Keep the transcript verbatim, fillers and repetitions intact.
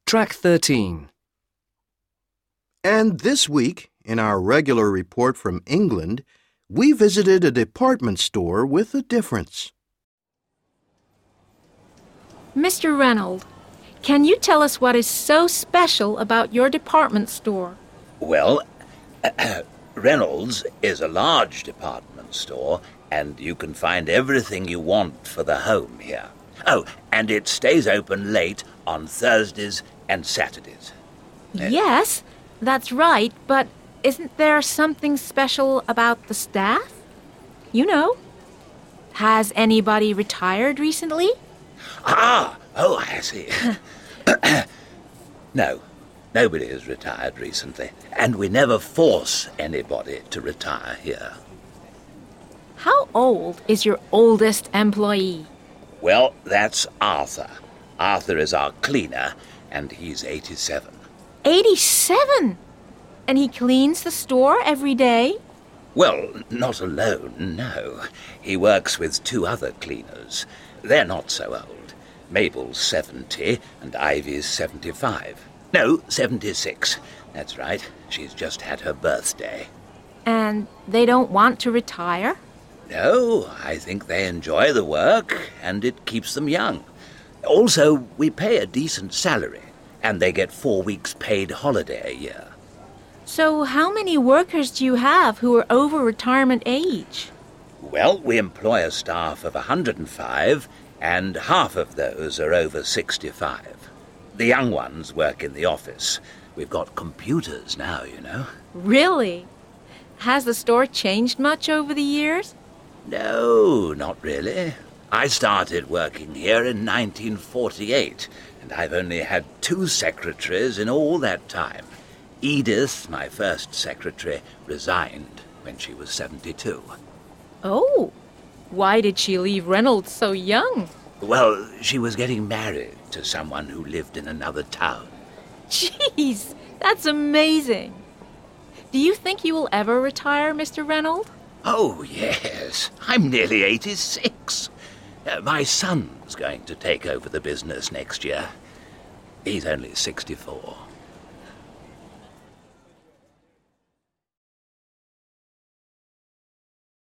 Track thirteen. And this week, in our regular report from England, we visited a department store with a difference. Mister Reynolds, can you tell us what is so special about your department store? Well, Reynolds is a large department store, and you can find everything you want for the home here. Oh, and it stays open late on Thursdays and Saturdays. Yes, that's right, but isn't there something special about the staff? You know, has anybody retired recently? Ah, oh, I see. No, nobody has retired recently, and we never force anybody to retire here. How old is your oldest employee? Well, that's Arthur. Arthur is our cleaner, and he's eighty-seven. eighty-seven? And he cleans the store every day? Well, not alone, no. He works with two other cleaners. They're not so old. Mabel's seventy, and Ivy's seventy-five. No, seventy-six. That's right. She's just had her birthday. And they don't want to retire? No, I think they enjoy the work, and it keeps them young. Also, we pay a decent salary, and they get four weeks paid holiday a year. So how many workers do you have who are over retirement age? Well, we employ a staff of one hundred five, and half of those are over sixty-five. The young ones work in the office. We've got computers now, you know. Really? Has the store changed much over the years? No, not really. I started working here in nineteen forty-eight, and I've only had two secretaries in all that time. Edith, my first secretary, resigned when she was seventy-two. Oh, why did she leave Reynolds so young? Well, she was getting married to someone who lived in another town. Jeez, that's amazing. Do you think you will ever retire, Mister Reynolds? Oh, yes. I'm nearly eighty-six. Uh, my son's going to take over the business next year. He's only sixty-four.